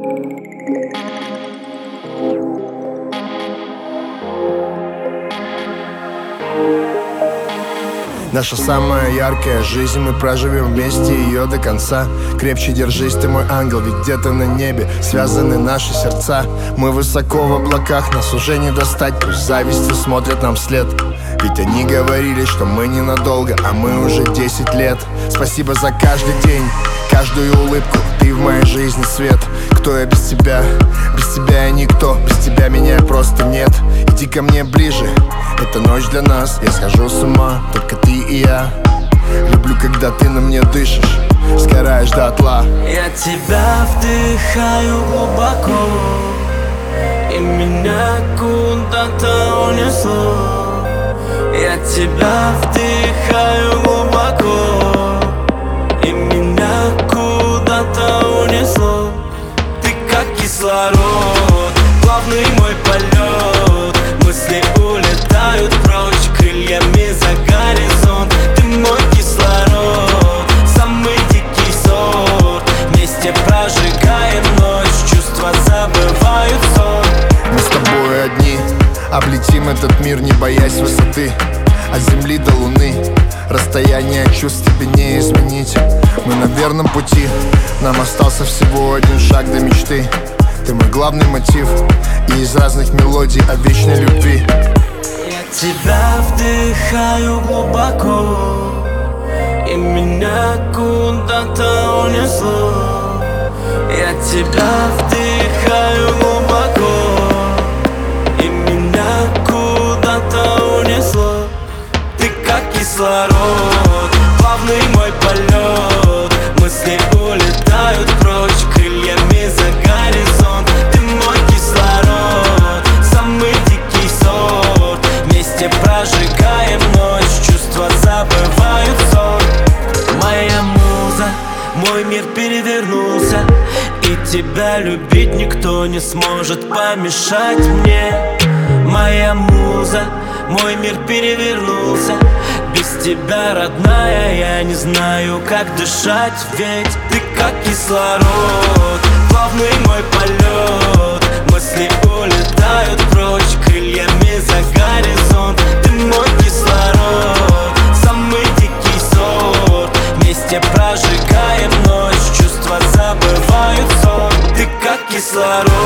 Наша самая яркая жизнь, мы проживем вместе ее до конца. Крепче держись, ты мой ангел, ведь где-то на небе связаны наши сердца. Мы высоко в облаках, нас уже не достать, пусть завистью смотрят нам вслед. Ведь они говорили, что мы ненадолго, а мы уже 10 лет. Спасибо за каждый день, каждую улыбку, ты в моей жизни свет. Кто я без тебя? Без тебя я никто, без тебя меня просто нет. Иди ко мне ближе, это ночь для нас, я схожу с ума, только ты и я. Люблю, когда ты на мне дышишь, сгораешь дотла. Я тебя вдыхаю глубоко, и меня куда-то унесло. Я тебя вдыхаю глубоко, и меня куда-то унесло. Ты как кислород, плавный мой полет. Мысли улетают прочь крыльями за горизонт. Ты мой кислород, самый дикий сорт. Вместе прожигаем ночь, чувства забывают сон. Мы с тобой одни, облетим этот мир, не боясь высоты. От земли до луны расстояние чувств тебе не изменить. Мы на верном пути, нам остался всего один шаг до мечты. Ты мой главный мотив, и из разных мелодий о вечной любви. Я тебя вдыхаю глубоко, и меня куда-то унесло. Я тебя вдыхаю глубоко, и меня куда-то унесло. Ты как кислород, плавный мой полет. Мысли улетают прочь крыльями за горизонт. Ты мой кислород, самый дикий сорт. Вместе прожигаем ночь, чувства забывают сон. Моя муза, мой мир перевернулся, и тебя любить никто не сможет помешать мне. Моя муза, мой мир перевернулся. Без тебя, родная, я не знаю, как дышать. Ведь ты как кислород, плавный мой полет. Мысли улетают прочь крыльями за горизонт. Ты мой кислород, самый дикий сорт. Вместе прожигаем ночь, чувства забывают сон. Ты как кислород.